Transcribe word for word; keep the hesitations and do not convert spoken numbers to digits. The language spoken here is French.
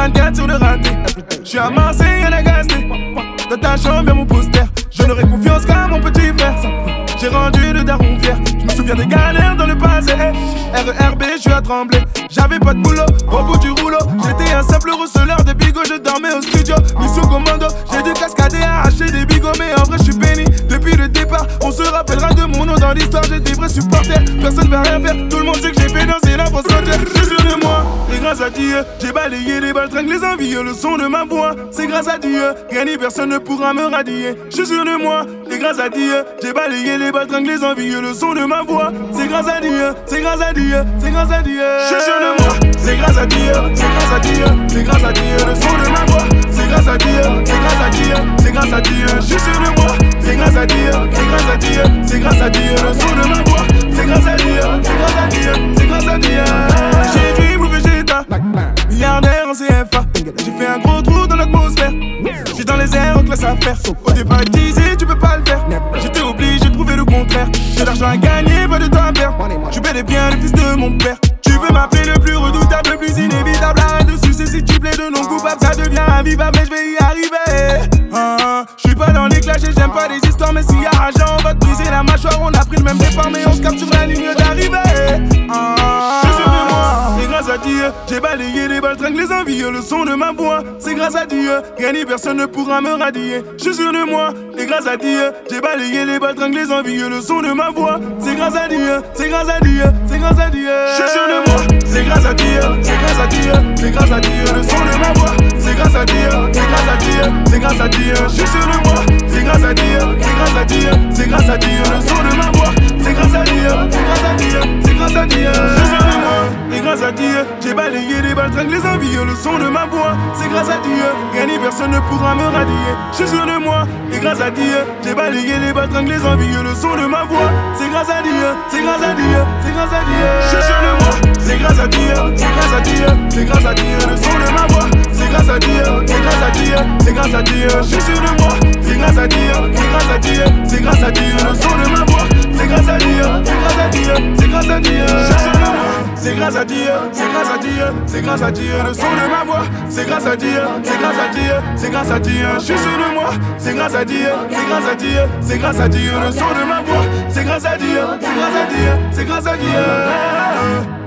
vingt-quatre sur le raté. J'suis à Marseille, y'en a gasté. Dans ta chambre, y'a mon poster. Je n'aurai confiance qu'à mon petit frère. J'ai rendu le daron fier. Je me souviens des galères dans le passé. R E R B, je suis à trembler. J'avais pas de boulot au bout du rouleau. J'étais un simple receleur de bigots. Je dormais au studio, mission commando. J'ai dû cascader, arracher des bigots. Mais en vrai, je suis béni. Depuis le départ, on se rappellera de mon nom dans l'histoire. J'ai des vrais supporters. Personne va rien faire. Tout le monde sait que j'ai fait danser la France entière. Je suis sûr de moi. Et grâce à Dieu, j'ai balayé les baltringues, les envieux. Le son de ma voix, c'est grâce à Dieu. Rien ni personne ne pourra me radier. Je suis sûr de moi. Et grâce à Dieu, j'ai balayé les baltringues, les envieux. Le son de ma voix, c'est grâce à Dieu. C'est grâce à Dieu. C'est grâce à Dieu. Je suis sûr de moi. C'est grâce à Dieu. C'est grâce à Dieu. C'est grâce à Dieu. Le son de ma voix, c'est grâce à Dieu. C'est grâce à Dieu. C'est grâce à Dieu. Je suis sûr de moi. C'est grâce à Dieu. C'est grâce à Dieu. C'est grâce à Dieu. Le son de ma voix, c'est grâce à Dieu. C'est grâce à Dieu. C'est grâce à Dieu. J'ai dû vous végéta. Milliardaire en C F A. J'ai fait un gros trou dans l'atmosphère. J'suis dans les airs en classe à faire. Au départ, ils disaient tu peux pas le faire. J'étais obligé de prouver le contraire. J'ai l'argent à gagner, pas de temps à perdre. Tu bel et bien le fils de mon père. Tu peux m'appeler le plus redoutable, le plus inévitable. Arrête de sucer si tu plais de non coupable. Ça devient invivable, mais je vais y arriver. Ah, je suis pas dans les clashs et j'aime pas les histoires. Mais s'il y a argent, on va te briser la mâchoire. On a pris le même départ, mais on se capte sur la ligne d'arrivée. Ah, je suis sûr de moi. Et grâce à Dieu, j'ai balayé les baltringues, les envieux. Le son de ma voix, c'est grâce à Dieu. Rien ni personne ne pourra me radier. Je suis sûr de moi. Et grâce à Dieu, j'ai balayé les baltringues, les envieux. Le son de ma voix, c'est grâce à Dieu. C'est grâce à Dieu. C'est grâce à Dieu. Je suis sûr de moi. C'est grâce à Dieu. C'est grâce à Dieu. C'est grâce à Dieu. Le son de ma voix, c'est grâce à Dieu. C'est grâce à Dieu. C'est grâce à Dieu. Je suis sûr de moi. C'est grâce à Dieu. C'est grâce à Dieu. C'est grâce à Dieu. Le son de ma voix, c'est grâce à Dieu. C'est grâce à Dieu. C'est grâce à Dieu. Je suis sûr de moi. Et grâce à Dieu, j'ai balayé les baltringues, les envieux. Le son de ma voix, c'est grâce à Dieu. Rien ni personne ne pourra me radier. Je suis sûr de moi. Et grâce à Dieu, j'ai balayé les baltringues, les envieux. Le son de ma voix, c'est grâce à Dieu. C'est grâce à Dieu. C'est grâce à Dieu. Je suis sûr de moi. C'est grâce à Dieu. C'est grâce à Dieu. C'est grâce à Dieu. Le son de ma voix, c'est grâce à Dieu. C'est grâce à Dieu. C'est grâce à Dieu. Je suis sûr de moi. C'est grâce à Dieu. C'est grâce à Dieu. C'est grâce à Dieu. Le son de ma voix, c'est grâce à Dieu. C'est grâce à Dieu. C'est grâce à Dieu. Je suis sûr de moi. C'est grâce à Dieu. C'est grâce à Dieu. C'est grâce à Dieu. Le son de ma voix, c'est grâce à Dieu. C'est grâce à Dieu. C'est grâce à Dieu. Je suis sûr de moi. C'est grâce à Dieu. C'est grâce à Dieu. C'est grâce à Dieu. Le son de ma voix, c'est grâce à Dieu. C'est grâce à Dieu. C'est grâce à Dieu.